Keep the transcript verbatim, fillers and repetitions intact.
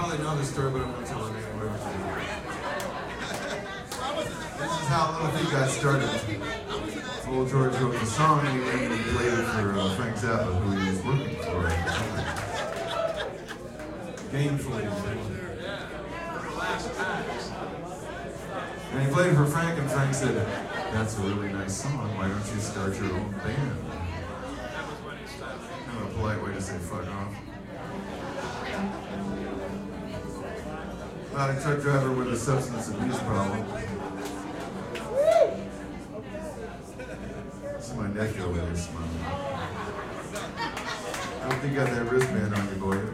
probably know this story, but I'm going to tell it anyway. This is how Little Feat got started. Old George wrote the song and he went and he played it for uh, Frank Zappa, who he was working for. Gainfully. And he played it for Frank, and Frank said, "That's a really nice song. Why don't you start your own band?" Kind of a polite way to say fuck off. About a truck driver with a substance abuse problem. This is my nephew over there smiling. I hope you got that wristband on you, boy.